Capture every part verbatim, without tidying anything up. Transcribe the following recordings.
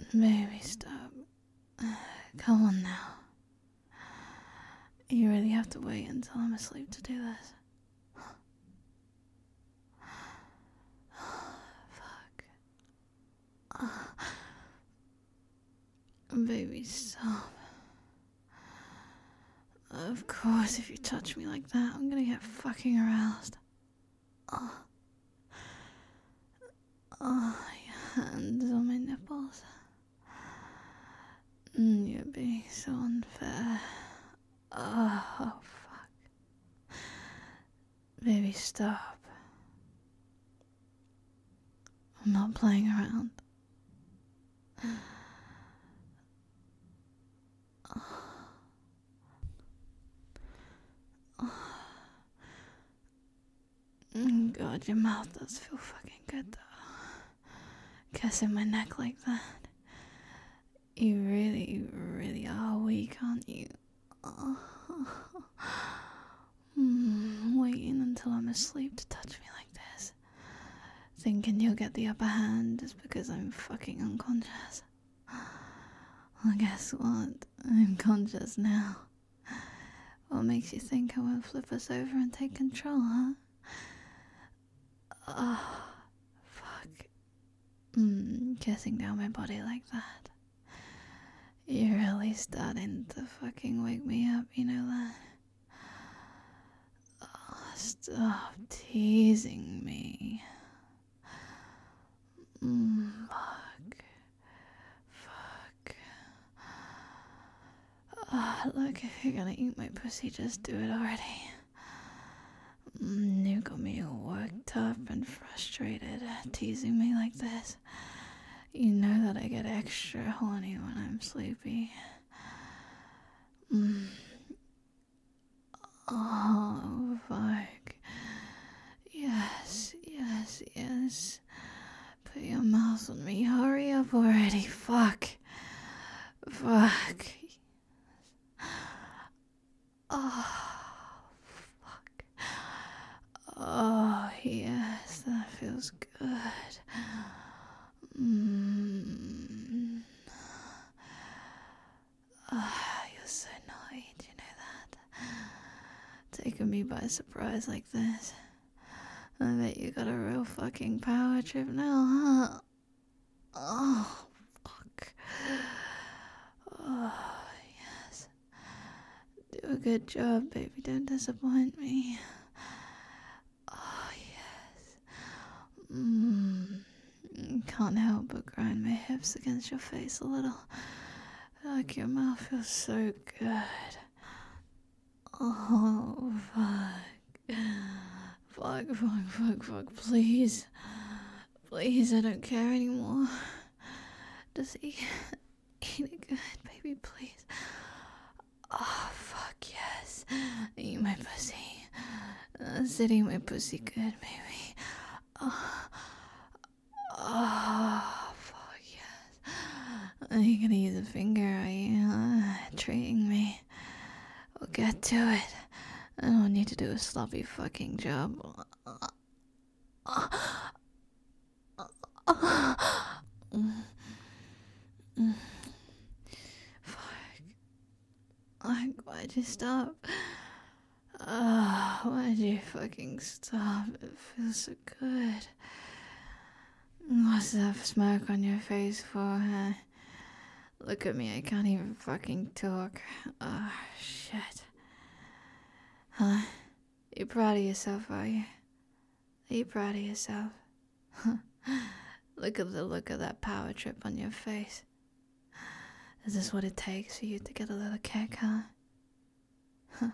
Baby, stop. Come on now. You really have to wait until I'm asleep to do this. Fuck. Baby, stop. Of course, if you touch me like that, I'm gonna get fucking aroused. Oh, oh your hands on my nipples. Mm, you're being so unfair. Oh, fuck. Baby, stop. I'm not playing around. God, your mouth does feel fucking good though. Kissing my neck like that. You really, really are weak, aren't you? Oh. Mm, waiting until I'm asleep to touch me like this. Thinking you'll get the upper hand just because I'm fucking unconscious. Well, guess what? I'm conscious now. What makes you think I won't flip us over and take control, huh? Oh, fuck. Mm, kissing down my body like that. You're really starting to fucking wake me up, you know that? Oh, stop teasing me. Mm, fuck. Fuck. Oh, look, if you're gonna eat my pussy, just do it already. Mm, you got me all worked up and frustrated, teasing me like this. You know that I get extra horny when I'm sleepy. Mm. Oh, fuck. Yes, yes, yes. Put your mouth on me. Hurry up already. Fuck. Fuck. Oh, fuck. Oh, yes, that feels good. Mm. Oh, you're so naughty, do you know that? Taking me by surprise like this. I bet you got a real fucking power trip now, huh? Oh, fuck. Oh, yes. Do a good job, baby. Don't disappoint me. Oh, yes. Mmm. Can't help but grind my hips against your face a little. Like your mouth feels so good. Oh, fuck. Fuck, fuck, fuck, fuck, please. Please, I don't care anymore. Just eat, eat it good, baby, please. Oh, fuck, yes. Eat my pussy. Uh, sit eat my pussy good, baby. Oh, oh, fuck, yes. Are you gonna use a finger, are you? Uh, treating me. We'll get to it. I don't need to do a sloppy fucking job. Fuck. Like, why'd you stop? Oh, why'd you fucking stop? It feels so good. What's that smirk on your face for, huh? Look at me, I can't even fucking talk. Oh, shit. Huh? You proud of yourself, are you? Are you proud of yourself? Look at the look of that power trip on your face. Is this what it takes for you to get a little kick, huh?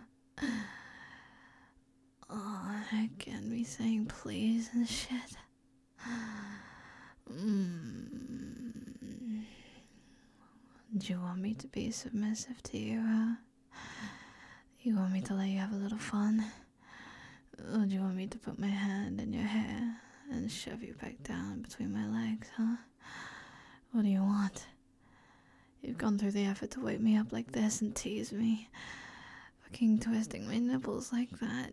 Oh, I can't be saying please and shit. Mm. Do you want me to be submissive to you, huh? You want me to let you have a little fun? Or do you want me to put my hand in your hair and shove you back down between my legs, huh? What do you want? You've gone through the effort to wake me up like this and tease me. Fucking twisting my nipples like that.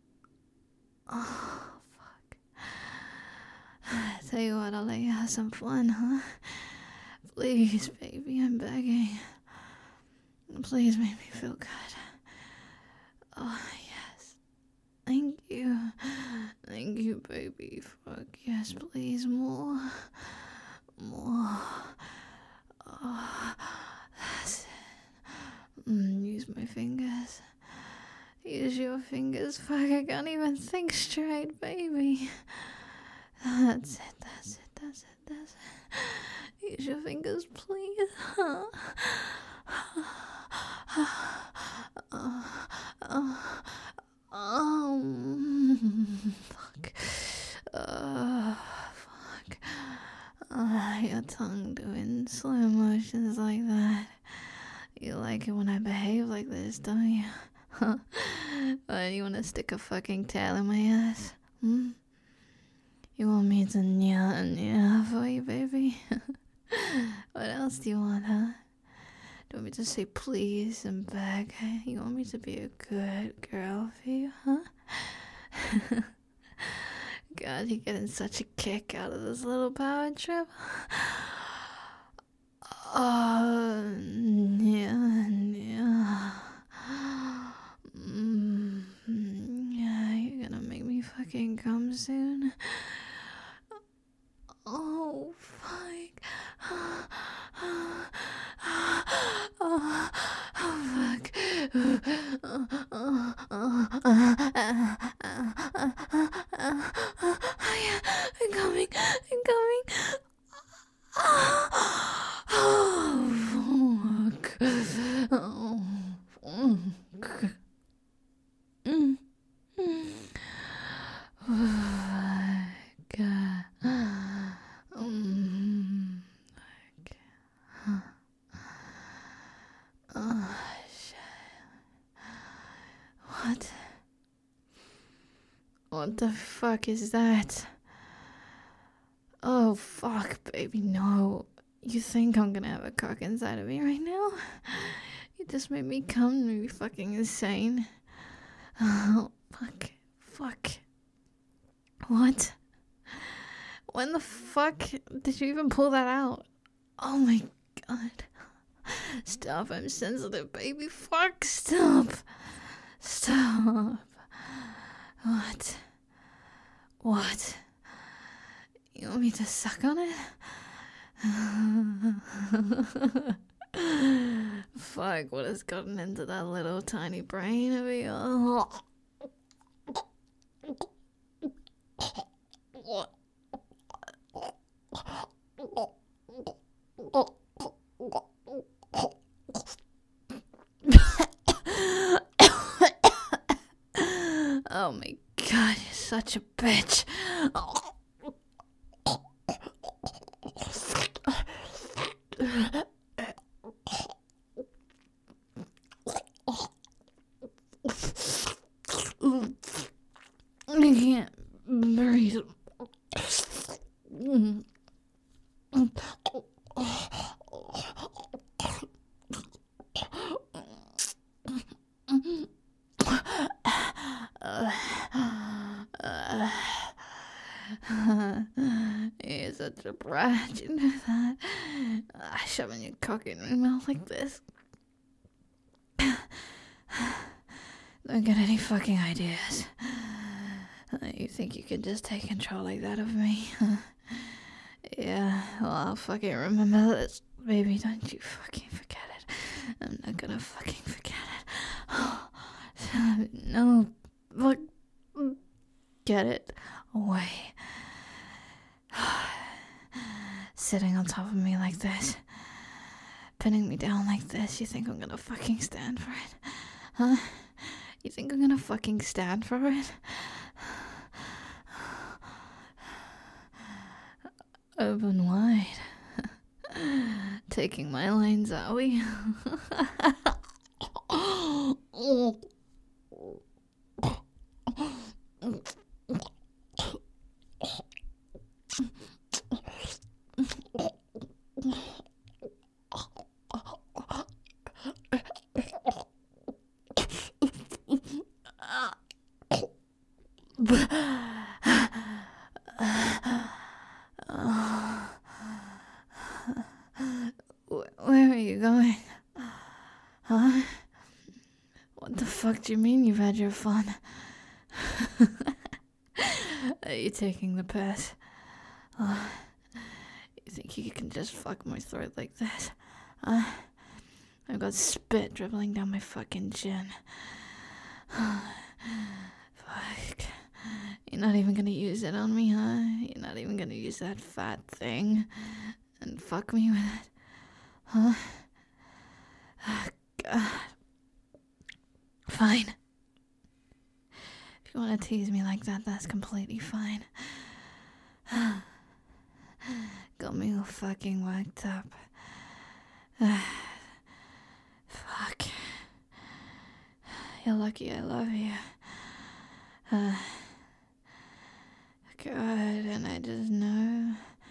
Oh, fuck. Tell you what, I'll let you have some fun, huh? Please, baby, I'm begging. Please make me feel good. Oh, yes. Thank you. Thank you, baby. Fuck, yes, please, more. More. Oh, that's it. Mm, use my fingers. Use your fingers. Fuck, I can't even think straight, baby. That's it, that's it, that's it, that's it. Use your fingers, please. Oh, oh, oh, fuck. Uh, fuck. Uh, your tongue doing slow motions like that. You like it when I behave like this, don't you? Huh? Why, you wanna stick a fucking tail in my ass? Hmm? You want me to kneel and kneel for you, baby? What else do you want, huh? Do you want me to say please and beg? You want me to be a good girl for you, huh? God, you're getting such a kick out of this little power trip. Oh, yeah, yeah. Mm, yeah, you're gonna make me fucking come soon. Oh, fuck. Oh, oh, fuck. I'm coming. I'm coming. Oh, fuck. Oh, fuck. Mm. Fuck. Mm. Fuck. Oh, shit. What? What the fuck is that? Oh, fuck, baby, no. You think I'm gonna have a cock inside of me right now? You just made me come and be fucking insane. Oh, fuck. Fuck. What? When the fuck did you even pull that out? Oh my god. Stop, I'm sensitive, baby. Fuck, stop. Stop. What? What? You want me to suck on it? Fuck, what has gotten into that little tiny brain of yours? Oh my god, you're such a bitch. I can't breathe. You're such a brat, you know that? Uh, shoving your cock in my mouth like this. Don't get any fucking ideas. Uh, you think you can just take control like that of me? Yeah, well, I'll fucking remember this. Baby, don't you fucking forget it. I'm not gonna fucking forget it. No, fuck. Get it away. Sitting on top of me like this. Pinning me down like this. You think I'm gonna fucking stand for it? Huh? You think I'm gonna fucking stand for it? Open wide. Taking my lines, are we? What you mean you've had your fun? Are you taking the piss? Oh, you think you can just fuck my throat like this? Uh, I've got spit dribbling down my fucking chin. Fuck. You're not even gonna use it on me, huh? You're not even gonna use that fat thing and fuck me with it? Huh? Oh, God. Fine. If you want to tease me like that, that's completely fine. Got me all fucking worked up. Fuck. You're lucky I love you. Uh, God, and I just know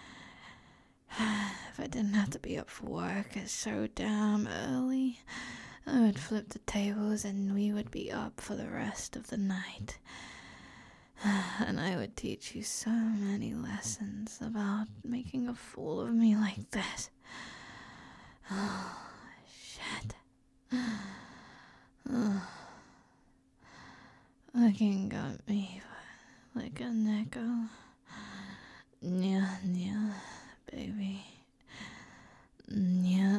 if I didn't have to be up for work at so damn early, I would flip the tables and we would be up for the rest of the night. And I would teach you so many lessons about making a fool of me like this. Oh, shit. Oh. Fucking got me like a nickel. Yeah, yeah, baby. Yeah.